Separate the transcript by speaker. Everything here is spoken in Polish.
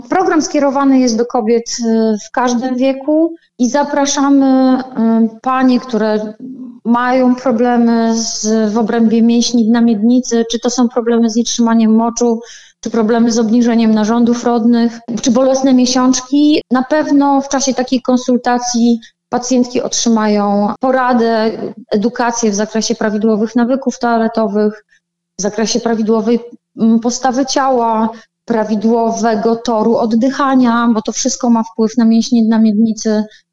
Speaker 1: Program skierowany jest do kobiet w każdym wieku i zapraszamy panie, które mają problemy w obrębie mięśni dna miednicy, czy to są problemy z nietrzymaniem moczu, czy problemy z obniżeniem narządów rodnych, czy bolesne miesiączki. Na pewno w czasie takiej konsultacji pacjentki otrzymają poradę, edukację w zakresie prawidłowych nawyków toaletowych, w zakresie prawidłowej postawy ciała, prawidłowego toru oddychania, bo to wszystko ma wpływ na mięśnie dna miednicy.